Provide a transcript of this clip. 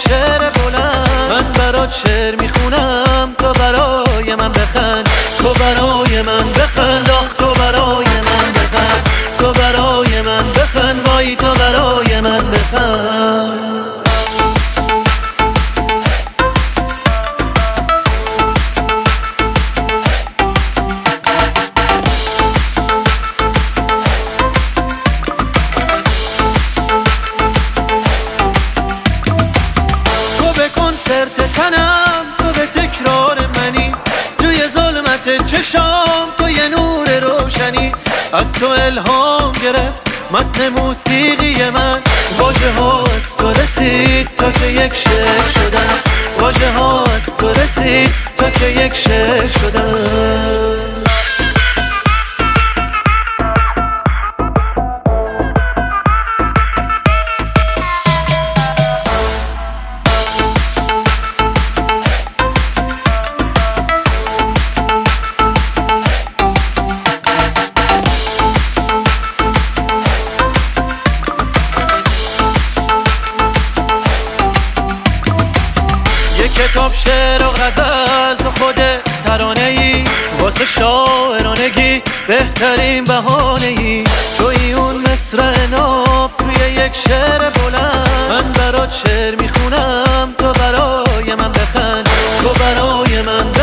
شعر بلند، من برات شعر میخونم تو برای من بخند، تو برای من بخند، آخ تو برای من بخند، تو برای من بخند، وای تو برای من بخند. کنسرت تنم تو به تکرار منی، توی ظلمت چشام تو یه نور روشنی، از تو الهام گرفت متن موسیقی من، واژه ها از تو رسید تا که یک شعر شدم، واژه ها از تو رسید تا که یک شعر شدم. کتاب شعر و غزل تو خود ترانه‌ای، واسه شاعرانگی بهترین بهانه‌ای، توی اون مصرع ناب توی یک شعر بلند، من برات شعر میخونم تو برای من بخند، تو برای من